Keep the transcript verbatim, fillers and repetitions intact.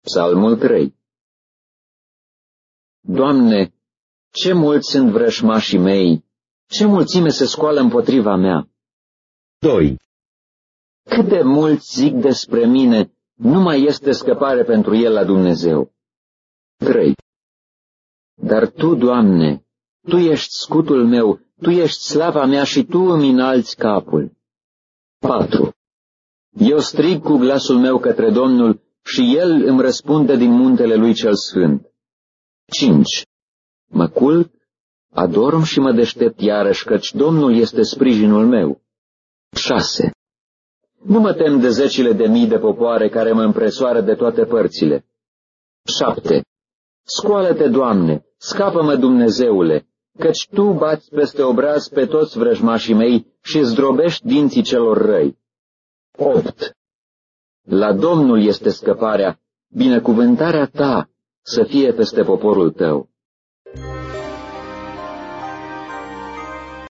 Psalmul trei. Doamne, ce mulți sunt vrășmașii mei, ce mulțime se scoală împotriva mea. doi. Cât de mulți zic despre mine, nu mai este scăpare pentru el la Dumnezeu. trei. Dar Tu, Doamne, Tu ești scutul meu, Tu ești slava mea și Tu îmi înalți capul. patru. Eu strig cu glasul meu către Domnul și El îmi răspunde din muntele Lui cel Sfânt. cinci. Mă culc, adorm și mă deștept iarăși, căci Domnul este sprijinul meu. șase. Nu mă tem de zecile de mii de popoare care mă împresoară de toate părțile. șapte. Scoală-te, Doamne, scapă-mă, Dumnezeule, căci Tu bați peste obraz pe toți vrăjmașii mei și zdrobești dinții celor răi. opt. La Domnul este scăparea, binecuvântarea Ta să fie peste poporul Tău.